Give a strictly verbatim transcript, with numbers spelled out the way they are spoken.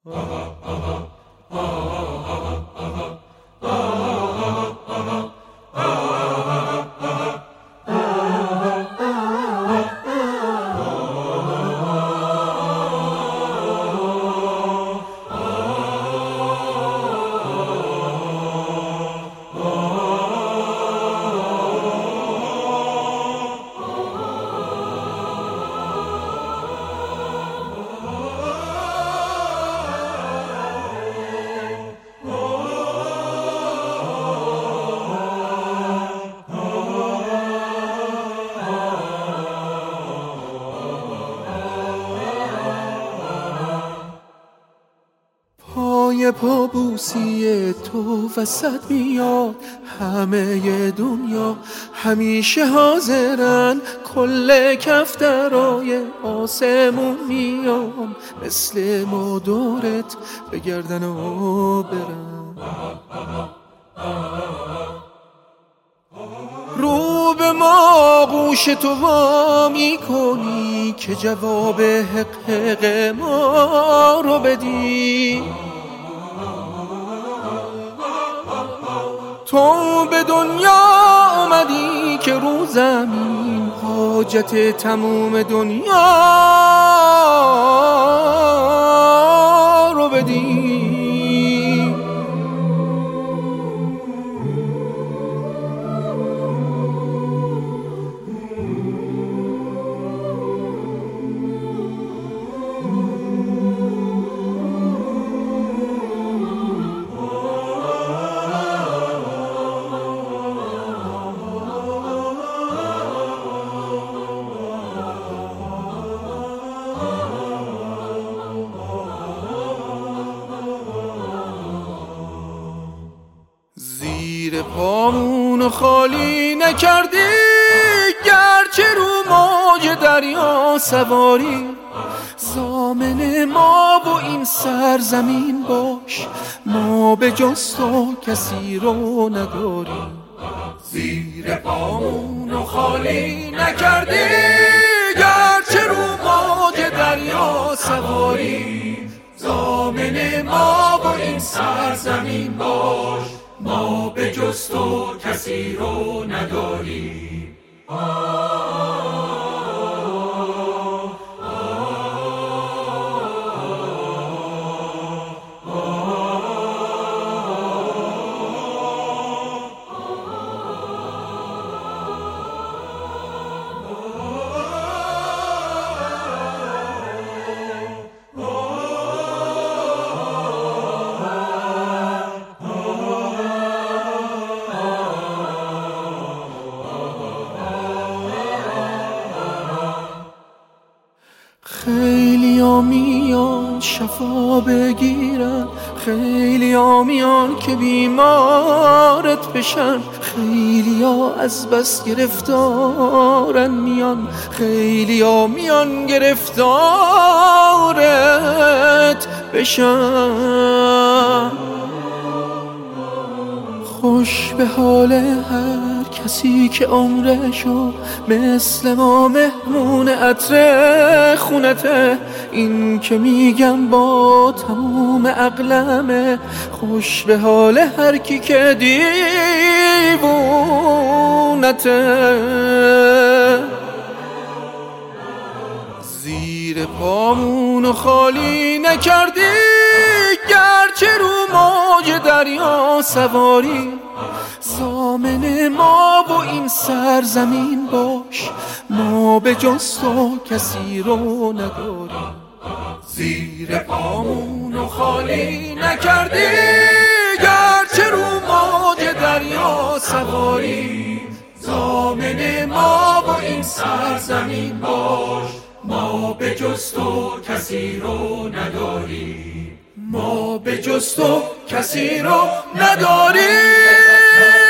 پای پا بوسی تو وسط میاد همه دنیا، همیشه حاضرن کل کفترای آسمون میام، مثل ما دورت بگردن و برن. رو به ما گوش تو وا میکنی که جواب حق حق ما رو بدی. تو به دنیا آمدی که رو زمین حاجت تموم دنیا رو بدی. زیر پامونو خالی نکردی، گرچه رو موج دریا سواری. ضامن ما و این سرزمین باش، ما به جز تو کسی رو نداریم. زیر پامونو خالی نکردی، گرچه رو موج دریا سواری. ضامن ما و این سرزمین باش، ما به جز تو کسی رو نداریم. خیلی ها میان شفا بگیرن، خیلی ها میان که بیمارت بشن. خیلی ها از بس گرفتارن میان، خیلی ها میان گرفتارت بشن. خوش به حال هر کسی که عمرشو مثل ما مهمون عطر خونته. این که میگم با تموم عقلمه، خوش به حال هر کی که دیوونته. زیر پامونو خالی نکردی، گرچه رو موج دریا سواری. ضامن ما و این سرزمین باش، ما به جز تو کسی رو نداریم. زیر پامونو خالی نکردی، گرچه رو موج دریا سواری. ضامن ما و این سرزمین باش، ما به جز تو کسی رو نداریم. ما به جز تو کسی رو نداریم.